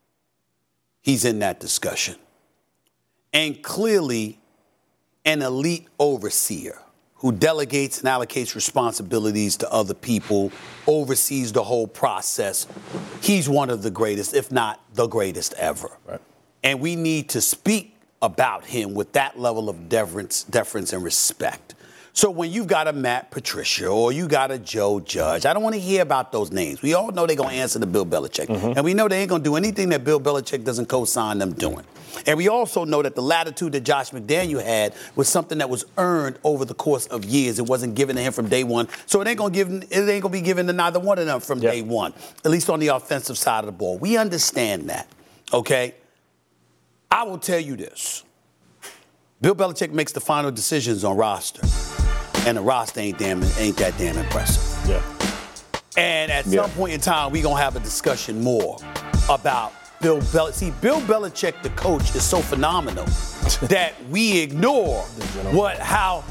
He's in that discussion. And clearly an elite overseer who delegates and allocates responsibilities to other people, oversees the whole process. He's one of the greatest, if not the greatest ever. Right. And we need to speak about him with that level of deference, deference and respect. So when you've got a Matt Patricia or you got a Joe Judge, I don't want to hear about those names. We all know they're going to answer to Bill Belichick. Mm-hmm. And we know they ain't going to do anything that Bill Belichick doesn't co-sign them doing. And we also know that the latitude that Josh McDaniel had was something that was earned over the course of years. It wasn't given to him from day one. So it ain't going to give it ain't going to be given to neither one of them from yep. day one, at least on the offensive side of the ball. We understand that, okay? I will tell you this. Bill Belichick makes the final decisions on roster. And the roster ain't damn ain't that damn impressive. Yeah. And at yeah. some point in time, we're going to have a discussion more about Bill Belichick. See, Bill Belichick, the coach, is so phenomenal that we ignore what how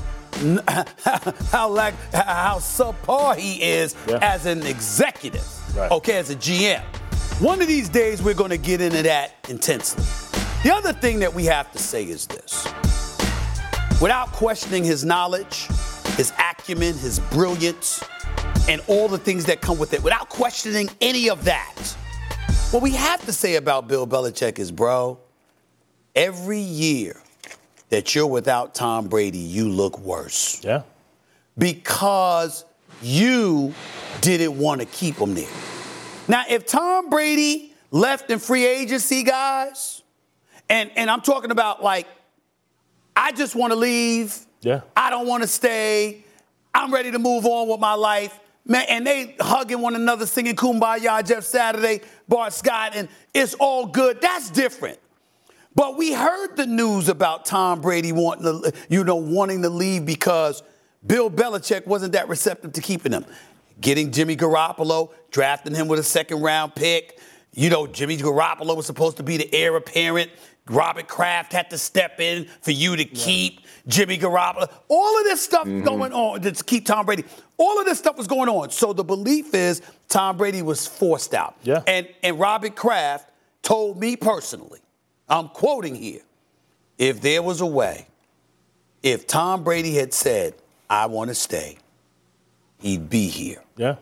how like how subpar he is yeah. as an executive, right. okay, as a G M. One of these days, we're going to get into that intensely. The other thing that we have to say is this. Without questioning his knowledge, his acumen, his brilliance, and all the things that come with it, without questioning any of that, what we have to say about Bill Belichick is, bro, every year that you're without Tom Brady, you look worse. Yeah. Because you didn't want to keep him there. Now, if Tom Brady left in free agency, guys, and, and I'm talking about, like, I just want to leave. Yeah. I don't want to stay. I'm ready to move on with my life. Man, and they hugging one another, singing Kumbaya, Jeff Saturday, Bart Scott, and it's all good. That's different. But we heard the news about Tom Brady wanting to, you know, wanting to leave because Bill Belichick wasn't that receptive to keeping him. Getting Jimmy Garoppolo, drafting him with a second round pick. You know, Jimmy Garoppolo was supposed to be the heir apparent. Robert Kraft had to step in for you to keep Jimmy Garoppolo. All of this stuff mm-hmm. going on to keep Tom Brady. All of this stuff was going on. So the belief is Tom Brady was forced out. Yeah. And, and Robert Kraft told me personally, I'm quoting here, if there was a way, if Tom Brady had said, I want to stay, he'd be here. Yeah.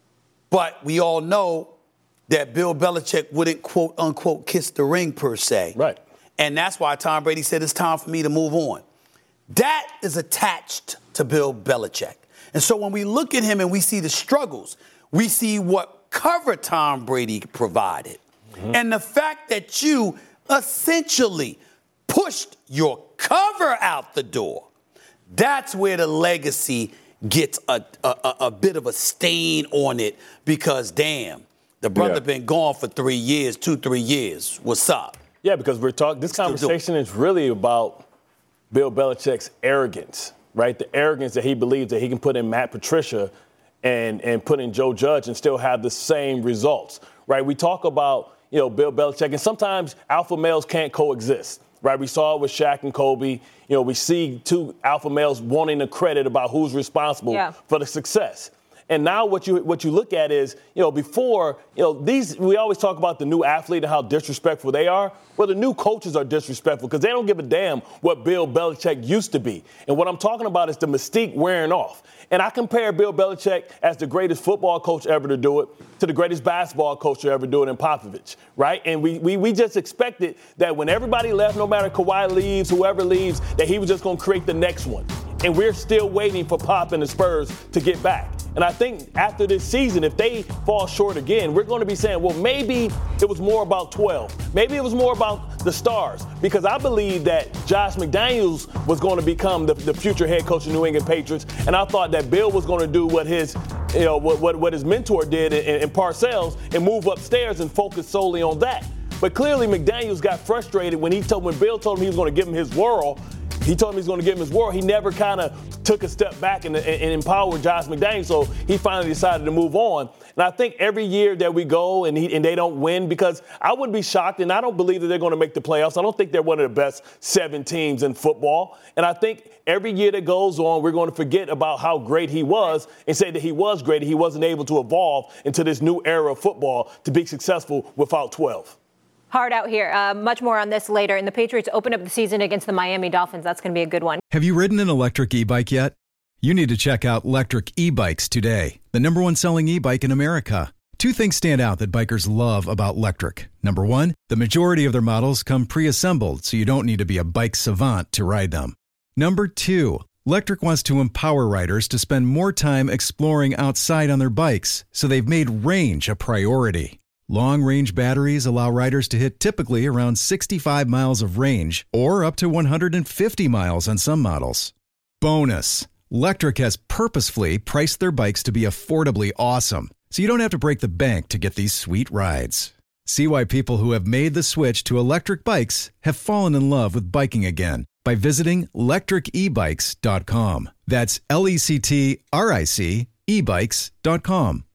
But we all know that Bill Belichick wouldn't, quote, unquote, kiss the ring per se. Right. And that's why Tom Brady said it's time for me to move on. That is attached to Bill Belichick. And so when we look at him and we see the struggles, we see what cover Tom Brady provided. Mm-hmm. And the fact that you essentially pushed your cover out the door, that's where the legacy gets a, a, a bit of a stain on it because, damn, the brother yeah. been gone for three years, two, three years. What's up? Yeah, because we're talking, this conversation is really about Bill Belichick's arrogance, right? The arrogance that he believes that he can put in Matt Patricia and, and put in Joe Judge and still have the same results, right? We talk about, you know, Bill Belichick, and sometimes alpha males can't coexist, right? We saw it with Shaq and Kobe. You know, we see two alpha males wanting the credit about who's responsible yeah. for the success. And now what you what you look at is, you know, before, you know, these, we always talk about the new athlete and how disrespectful they are. Well, the new coaches are disrespectful because they don't give a damn what Bill Belichick used to be. And what I'm talking about is the mystique wearing off. And I compare Bill Belichick as the greatest football coach ever to do it to the greatest basketball coach to ever do it in Popovich, right? And we, we we just expected that when everybody left, no matter Kawhi leaves, whoever leaves, that he was just going to create the next one. And we're still waiting for Pop and the Spurs to get back. And I think after this season, if they fall short again, we're going to be saying, well, maybe it was more about twelve. Maybe it was more about the stars. Because I believe that Josh McDaniels was going to become the, the future head coach of New England Patriots. And I thought that Bill was going to do what his, you know, what, what, what his mentor did in, in Parcells and move upstairs and focus solely on that. But clearly McDaniels got frustrated when he told when Bill told him he was going to give him his world. He told him he was going to give him his world. He never kind of took a step back and, and, and empowered Josh McDaniels, so he finally decided to move on. And I think every year that we go and, he, and they don't win, because I wouldn't be shocked, and I don't believe that they're going to make the playoffs. I don't think they're one of the best seven teams in football. And I think every year that goes on, we're going to forget about how great he was and say that he was great and he wasn't able to evolve into this new era of football to be successful without twelve. Hard out here. Uh, much more on this later. And the Patriots open up the season against the Miami Dolphins. That's going to be a good one. Have you ridden an electric e-bike yet? You need to check out Lectric E-Bikes today, the number one selling e-bike in America. Two things stand out that bikers love about Lectric. Number one, the majority of their models come pre-assembled, so you don't need to be a bike savant to ride them. Number two, Lectric wants to empower riders to spend more time exploring outside on their bikes, so they've made range a priority. Long-range batteries allow riders to hit typically around sixty-five miles of range or up to one hundred fifty miles on some models. Bonus, Lectric has purposefully priced their bikes to be affordably awesome, so you don't have to break the bank to get these sweet rides. See why people who have made the switch to electric bikes have fallen in love with biking again by visiting lectric e bikes dot com. That's L E C T R I C e bikes dot com.